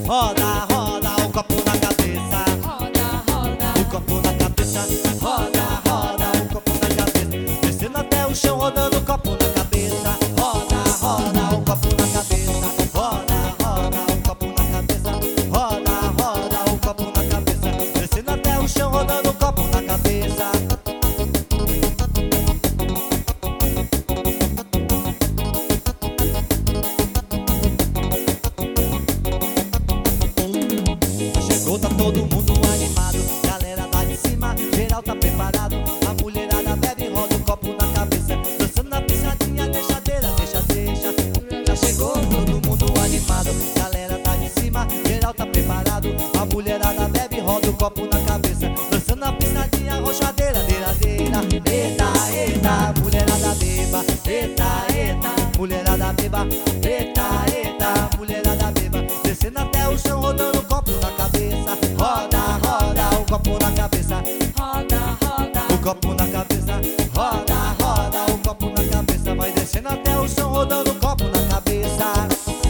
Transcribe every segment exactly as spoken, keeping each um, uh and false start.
roda, roda, o copo na cabeça. Roda, roda, O copo na cabeça, roda, roda, o copo na cabeça. Descendo até o chão, rodando o copo na cabeça. Roda, roda, o copo na cabeça. Roda, roda, o copo na cabeça. Roda, roda, o copo na cabeça. Descendo até o chão, rodando o copo na cabeça. Chegou, tá todo mundo animado. Galera lá de cima, geral tá preparado. A mulherada bebe, roda o copo na cabeça. Dançando na pisadinha, deixadeira, deixa, deixa. Já chegou, todo mundo animado. Galera tá de cima, geral tá preparado. A mulherada bebe, roda o copo na cabeça. Dançando na pisadinha, roxadeira, deira, deira. Eita, eita, mulherada beba. Eita, eita, mulherada beba. Eita, eita, mulherada beba. Descendo até o chão, rodando o copo na cabeça. Roda, roda, o copo na cabeça. roda, roda, O copo na cabeça. Roda, roda, o copo na cabeça. Vai descendo até o chão, rodando o copo na cabeça.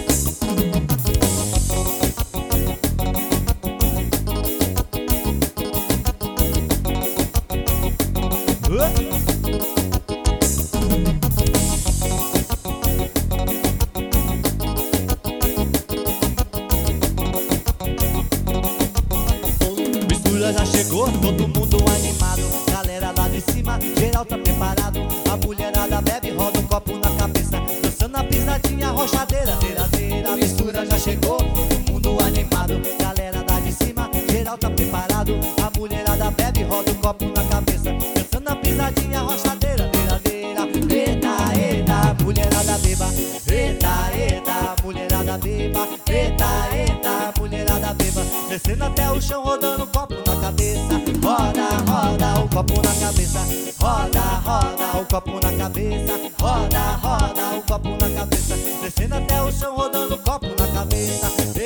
Mistura já chegou, todo mundo animado. Galera lá de cima, geral tá preparado. A mulherada bebe, roda um copo na cabeça. Dançando a pisadinha, roxadeira, deira, deira. Mistura já chegou, todo mundo animado. Galera lá de cima, geral tá preparado. A mulherada bebe, roda um copo na cabeça. Dançando a pisadinha, roxadeira, deira, deira. Eita, eita, mulherada beba. Eita, eita, mulherada beba. Eita, eita, mulherada beba. Descendo até o chão, rodando o copo na cabeça. Roda, roda, o copo na cabeça. Roda, roda, o copo na cabeça. Roda, roda, o copo na cabeça. Descendo até o chão, rodando o copo na cabeça.